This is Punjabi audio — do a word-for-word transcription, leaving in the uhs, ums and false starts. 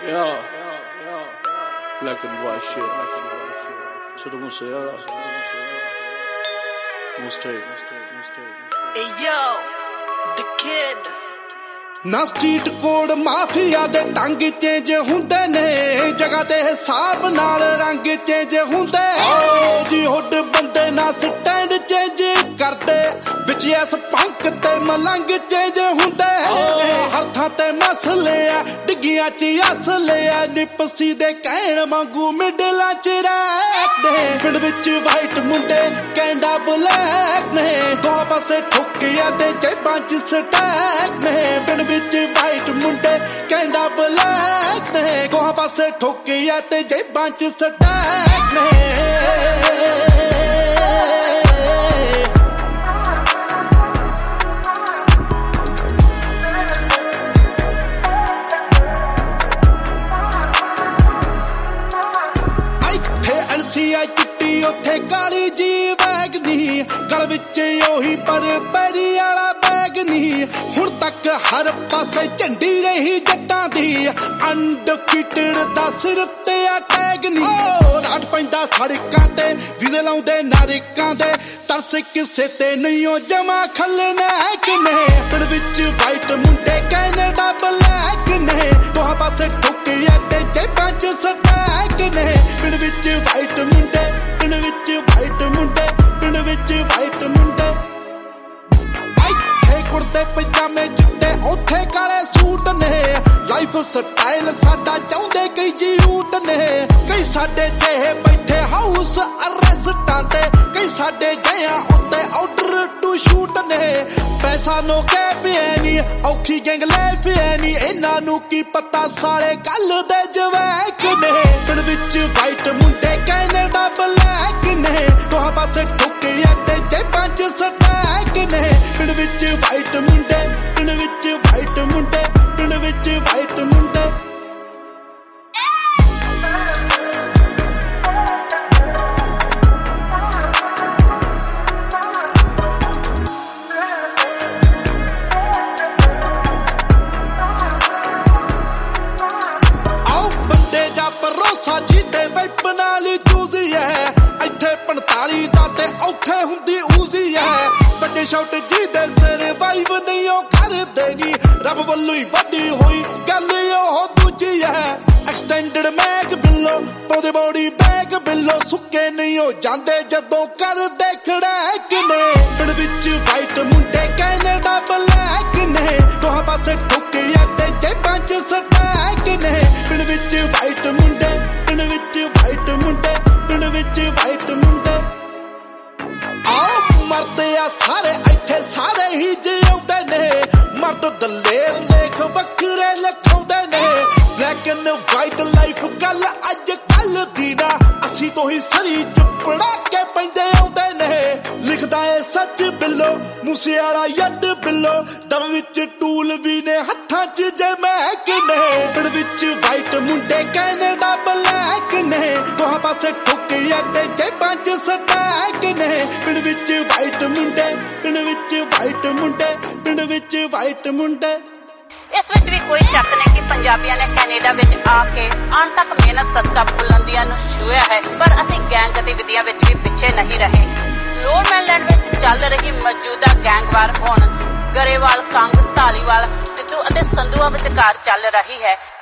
Yeah, black and white shit. So the Musayala. Mustard, mustard, mustard. Hey yo, the kid. ਨਾ ਸਟਰੀਟ ਕੋਡ ਮਾਫੀਆ ਦੇ ਟੰਗ ਚੇਂਜ ਹੁੰਦੇ ਨੇ ਜਗ੍ਹਾ ਤੇ ਹਿਸਾਬ ਨਾਲ ਰੰਗ ਚੇਂਜ ਹੁੰਦੇ ਜੀ ਹੁੱਡ ਬੰਦੇ ਨਾ ਸਟੈਂਡ ਚੇਂਜ ਕਰਦੇ ਵਿੱਚ ਐਸ ਪੰਕ ਤੇ ਮਲੰਗ ਚੇਂਜ ਹੁੰਦੇ ਹਰ ਥਾਂ ਤੇ ਮਸਲੇ ਆ ਡਿੱਗੀਆਂ ਚ ਅਸਲੇ ਆ ਨਿਪਸੀ ਦੇ ਕਹਿਣ ਵਾਂਗੂ ਮਿਡਲਾਂ ਚ ਰਹਿਦੇ ਪਿੰਡ ਵਿੱਚ ਵਾਈਟ ਮੁੰਡੇ ਕੈਂਡਾ ਬਲੈਕ ਨੇ ਦੋ ਪਾਸੇ ਠੁੱਕਿਆ ਤੇ ਜੇਬਾਂ ਚ ਸਟੈਕ ਨੇ ਪਿੰਡ ਵਿੱਚ ਵਾਈਟ ਮੁੰਡੇ ਕਹਿੰਦਾ ਬਲੈਕ ਨੇ ਕੋਹਾਂ ਪਾਸੇ ਠੋਕਿਆ ਤੇ ਜੇਬਾਂ ਚ ਸਟੈਕ ਨੇ ਇੱਥੇ ਅਲਸੀਆ ਚਿੱਟੀ ਉੱਥੇ ਕਾਲੀ ਜੀ ਵੈਗਨੀ ਗਲ ਵਿੱਚ ਉਹੀ ਪਰ ਪੈਰੀ ਵਾਲਾ ਬੈਗ ਨਹੀਂ ਹੁਣ ਤੱਕ ਹਰ ਪਾਸੇ ਝੰਡੀ ਰਹੀ ਜੱਟਾਂ ਦੀ ਅਨਡਿਫੀਟਡ ਦਾ ਸਿਰ ਤੇ ਆ ਟੈਗ ਨਹੀਂ ਰਾਤ ਪੈਂਦਾ ਸੜਕਾਂ ਤੇ ਵੀਜ਼ੇ ਲਾਉਂਦੇ ਨਾਰਿਕਾਂ ਦੇ ਤਰਸ ਕਿਸੇ ਤੇ ਨਹੀਂ ਉਹ ਜਮਾ ਖਲਨੈਕ ਨੇ ਪਿੰਡ ਵਿੱਚ ਵਾਈਟ ਮੁੰਡੇ ਕੈਨੇਡਾ ਬਲੈਕ ਨੇ ਦੋਹਾਂ ਪਾਸੇ ਠੁੱਕਿਆ ਤੇ ਜੇਬਾਂ ਚ ਸਟੈਕ ਨੇ ਪਿੰਡ ਵਿੱਚ ਵਾਈਟ ਮੁੰਡੇ ਪਿੰਡ ਵਿੱਚ ਵਾਈਟ ਮੁੰਡੇ ਪਿੰਡ ਵਿੱਚ ਵਾਈਟ ਮੁੰਡੇ ਕੁੜਤੇ ਪਜਾਮੇ ਚਿੱਟੇ ਉੱਥੇ ਕਾਲੇ ਸੂਟ ਨੇ ਲਾਈਫ ਸਟਾਈਲ ਸਾਡਾ ਚਾਹੁੰਦੇ ਕਈ ਜੀਊਟ ਨੇ ਕਈ ਸਾਡੇ ਜਿਹੇ ਬੈਠੇ ਹਾਊਸ ਅਰੈਸਟਾਂ ਤੇ ਕਈ ਸਾਡੇ ਜਿਹਾਂ ਉੱਤੇ ਆਰਡਰ ਟੂ ਸ਼ੂਟ ਨੇ ਪੈਸਾ ਨੋ ਕਹਿ ਪਿਆ ਨੀ ਔਖੀ ਗੈਂਗ ਲੈ ਪਿਆ ਨੀ ਇਹਨਾਂ ਨੂੰ ਕੀ ਪਤਾ ਸਾਲੇ ਕੱਲ ਦੇ ਜਵੈਕ ਨੇ ਪਿੰਡ ਵਿੱਚ ਵਾਈਟ ਮੁੰਡੇ ਕੈਨੇਡਾ ਬਲੈਕ ਨੇ ਦੋਹਾਂ ਪਾਸੇ ਠੁੱਕਿਆ ਤੇ ਜੇਬਾਂ ਚ ਸਟੈਕ ਨੇ ਪਿੰਡ ਵਿੱਚ ਵਾਈਟ ਮੁੰਡੇ ਪਿੰਡ ਵਿੱਚ ਵਾਈਟ ਮੁੰਡੇ ਪਿੰਡ ਵਿੱਚ ਵਾਈਟ ਮੁੰਡੇ ਆਓ ਬੰਦੇ ਜਾ ਭਰੋਸਾ ਜੀ ਤੇ ਵੈਪ ਨਾਲ ਜੂਜ਼ੀ ਹੈ ਇੱਥੇ ਪੰਤਾਲੀ ਦਾ ਤੇ ਔਖੇ ਹੁੰਦੀ ਊਜ਼ੀ ਹੈ ਬੱਚੇ ਸ਼ਾਟ ਜੀ ਦੇ ਸਰਵਾਈਵ ਨਹੀਂ ਉਹ ਕਰਦੇ ਨੀ ਰੱਬ ਵੱਲੋਂ ਹੀ ਵੱਡੀ ਹੋਈ ਗੱਲ ਉਹ ਦੂਜੀ ਹੈ ਐਕਸਟੈਂਡਡ ਮੈਗ ਬਿੱਲੋ ਪਾਉਂਦੇ ਬੋਡੀ ਬੈਗ ਬਿੱਲੋ ਸੁੱਕੇ ਨਹੀਂ ਹੋ ਜਾਂਦੇ ਜਦੋਂ ਕਰਦੇ ਖੜੈਕ ਨੇ ਪਿੰਡ ਵਿੱਚ ਵਾਈਟ ਮੁੰਡੇ ਕੈਨੇਡਾ ਬਲੈਕ ਨੇ ਦੋਹਾਂ ਪਾਸੇ ਠੁੱਕਿਆ ਤੇ ਜੇਬਾਂ ਚ ਸਟੈਕ ਨੇ ਪਿੰਡ ਵਿੱਚ ਵਾਈਟ ਮੁੰਡੇ ਪਿੰਡ ਵਿੱਚ ਵਾਈਟ ਮੁੰਡੇ ਪਿੰਡ ਵਿੱਚ ਵਾਈਟ ਮੁੰਡੇ ਆਓ ਮਰਦੇ ਆ ਸਾਰੇ ਇੱਥੇ ਸਾਰੇ ਹੀ ਜਿਉਂਦੇ ਨੇ ਮਰਦ ਦਲੇਰ ਲੇਖ ਵੱਖਰੇ ਲਿਖਾਉਂਦੇ ਨੇ ਬਲੈਕ ਐਂਡ ਵਾਈਟ ਲਾਈਫ ਗੱਲ ਅੱਜ ਕੱਲ ਦੀ ਨਾ ਅਸੀਂ ਤੋਂ ਹੀ ਸਰੀ ਚੁੱਪੜਾ ਕੇ ਪੈਂਦੇ ਆਉਂਦੇ ਨੇ ਲਿਖਦਾ ਏ ਸੱਚ ਬਿੱਲੋ ਮੂਸੇ ਵਾਲਾ ਯੱਡ ਬਿੱਲੋ ਦਮ ਵਿੱਚ ਟੂਲ ਵੀ ਨੇ ਹੱਥਾਂ ਚ ਜਮੈਕ ਨੇ ਪਿੰਡ ਵਿੱਚ ਵਾਈਟ ਮੁੰਡੇ ਕੈਨੇਡਾ ਬਲੈਕ ਨੇ ਦੋਹਾਂ ਪਾਸੇ ਠੁੱਕਿਆ ਤੇ ਜੇਬਾਂ ਚ ਸਟੈਕ ਨੇ ਪਿੰਡ ਵਿੱਚ ਵਾਈਟ ਮੁੰਡੇ ਪਿੰਡ ਵਿੱਚ ਵਾਈਟ ਮੁੰਡੇ ਪਿੰਡ ਵਿੱਚ ਵਾਈਟ ਮੁੰਡੇ ਇਸ ਵਿੱਚ ਵੀ ਕੋਈ ਸ਼ੱਕ ਨਹੀਂ ਕਿ ਪੰਜਾਬੀਆਂ ਨੇ ਕੈਨੇਡਾ ਵਿੱਚ ਆ ਕੇ ਅੰਤ ਤੱਕ ਮਿਹਨਤ ਸਦਕਾ ਬੁਲੰਦੀਆਂ ਨੂੰ ਛੂਹਿਆ ਹੈ ਪਰ ਅਸੀਂ ਗੈਂਗ ਗਤੀਵਿਧੀਆਂ ਵਿੱਚ ਵੀ ਪਿੱਛੇ ਨਹੀਂ ਰਹੇ ਲੋਰਮੈਨਲੈਂਡ ਵਿੱਚ ਚੱਲ ਰਹੀ ਮੌਜੂਦਾ ਗੈਂਗਵਾਰ ਹੁਣ ਗਰੇਵਾਲ ਕੰਗ ਧਾਲੀਵਾਲ ਸਿੱਧੂ ਅਤੇ ਸੰਧੂਆ ਵਿਚਕਾਰ ਚੱਲ ਰਹੀ ਹੈ